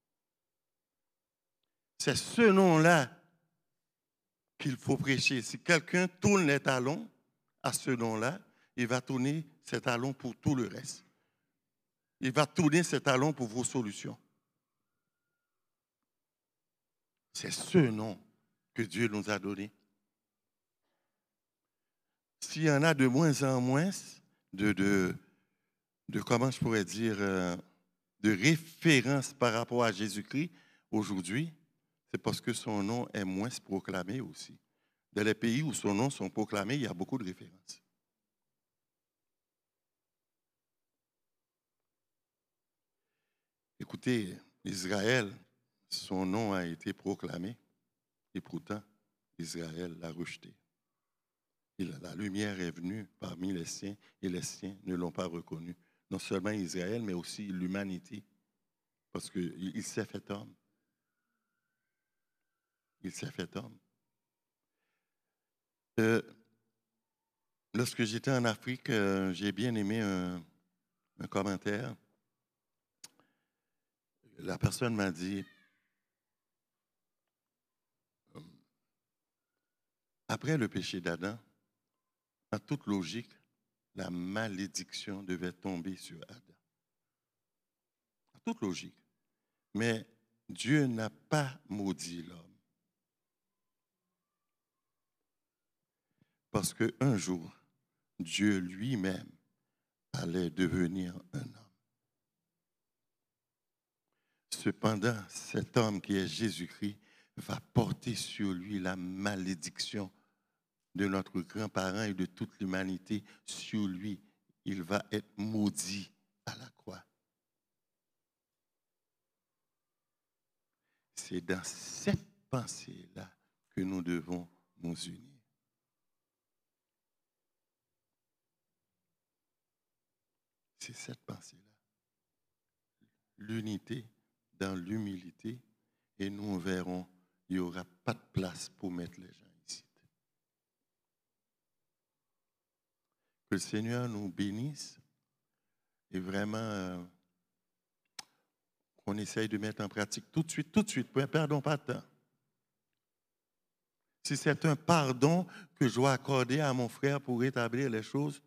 C'est ce nom-là qu'il faut prêcher. Si quelqu'un tourne les talons à ce nom-là, il va tourner ses talons pour tout le reste. Il va tourner ses talons pour vos solutions. C'est ce nom que Dieu nous a donné. S'il y en a de moins en moins de comment je pourrais dire, de référence par rapport à Jésus-Christ aujourd'hui, c'est parce que son nom est moins proclamé aussi. Dans les pays où son nom sont proclamés, il y a beaucoup de références. Écoutez, Israël, son nom a été proclamé et pourtant, Israël l'a rejeté. La lumière est venue parmi les siens et les siens ne l'ont pas reconnu. Non seulement Israël, mais aussi l'humanité, parce qu'il s'est fait homme. Il s'est fait homme. Lorsque j'étais en Afrique, j'ai bien aimé un commentaire. La personne m'a dit, après le péché d'Adam, en toute logique, la malédiction devait tomber sur Adam. En toute logique. Mais Dieu n'a pas maudit l'homme. Parce qu'un jour, Dieu lui-même allait devenir un homme. Cependant, cet homme qui est Jésus-Christ va porter sur lui la malédiction de notre grand-parent et de toute l'humanité. Sur lui, il va être maudit à la croix. C'est dans cette pensée-là que nous devons nous unir. C'est cette pensée-là. L'unité dans l'humilité, et nous verrons, il n'y aura pas de place pour mettre les gens ici. Que le Seigneur nous bénisse et vraiment qu'on essaye de mettre en pratique tout de suite, perdons pas de temps. Si c'est un pardon que je dois accorder à mon frère pour rétablir les choses,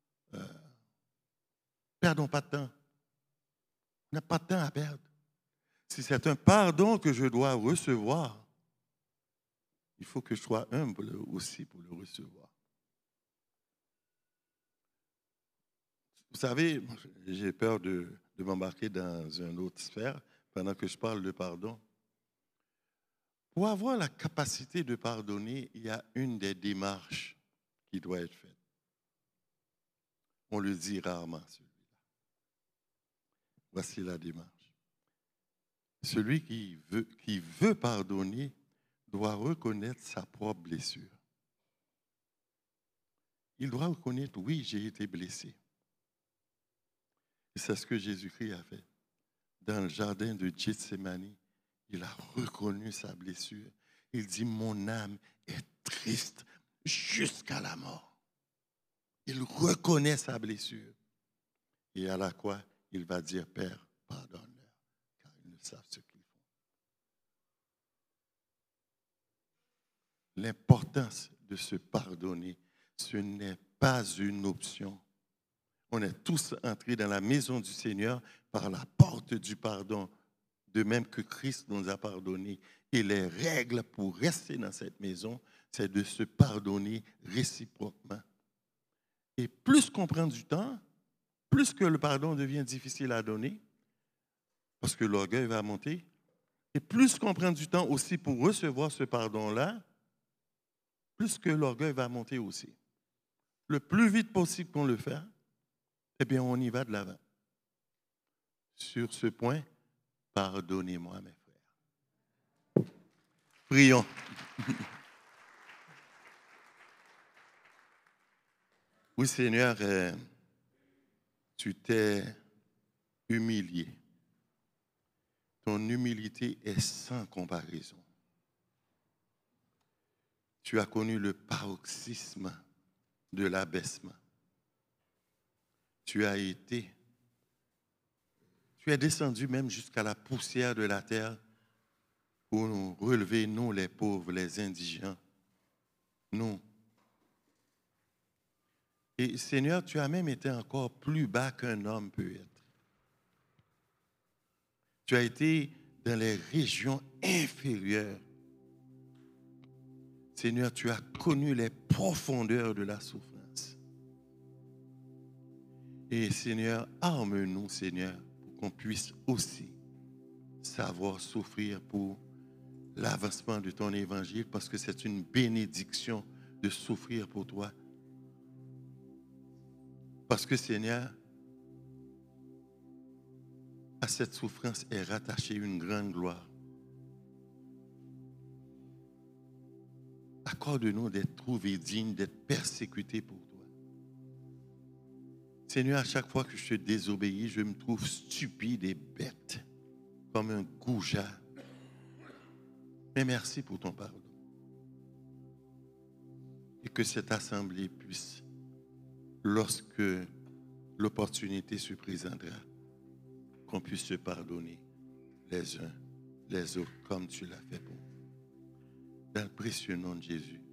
perdons pas de temps. On n'a pas de temps à perdre. Si c'est un pardon que je dois recevoir, il faut que je sois humble aussi pour le recevoir. Vous savez, j'ai peur de m'embarquer dans une autre sphère pendant que je parle de pardon. Pour avoir la capacité de pardonner, il y a une des démarches qui doit être faite. On le dit rarement, celui-là. Voici la démarche. Celui qui veut pardonner doit reconnaître sa propre blessure. il doit reconnaître, oui, j'ai été blessé. Et c'est ce que Jésus-Christ a fait. Dans le jardin de Gethsémani, il a reconnu sa blessure. Il dit, mon âme est triste jusqu'à la mort. Il reconnaît sa blessure. Et à la croix, il va dire, Père, pardonne-leur, car ils ne savent ce qu'ils font. L'importance de se pardonner, ce n'est pas une option. On est tous entrés dans la maison du Seigneur par la porte du pardon, de même que Christ nous a pardonné. Et les règles pour rester dans cette maison, c'est de se pardonner réciproquement. Et plus qu'on prend du temps, plus que le pardon devient difficile à donner, parce que l'orgueil va monter, et plus qu'on prend du temps aussi pour recevoir ce pardon-là, plus que l'orgueil va monter aussi. Le plus vite possible qu'on le fait, eh bien, on y va de l'avant. Sur ce point, pardonnez-moi, mes frères. Prions. Oui, Seigneur, tu t'es humilié. Ton humilité est sans comparaison. Tu as connu le paroxysme de l'abaissement. Tu es descendu même jusqu'à la poussière de la terre pour nous relever, nous les pauvres, les indigents, nous. Et Seigneur, tu as même été encore plus bas qu'un homme peut être. Tu as été dans les régions inférieures. Seigneur, tu as connu les profondeurs de la souffrance. Et Seigneur, arme-nous, Seigneur, pour qu'on puisse aussi savoir souffrir pour l'avancement de ton évangile, parce que c'est une bénédiction de souffrir pour toi. Parce que, Seigneur, à cette souffrance est rattachée une grande gloire. Accorde-nous d'être trouvés dignes, d'être persécutés pour toi. Seigneur, à chaque fois que je te désobéis, je me trouve stupide et bête, comme un goujat. Mais merci pour ton pardon. Et que cette assemblée puisse, lorsque l'opportunité se présentera, qu'on puisse se pardonner les uns les autres, comme tu l'as fait pour nous. Dans le précieux nom de Jésus.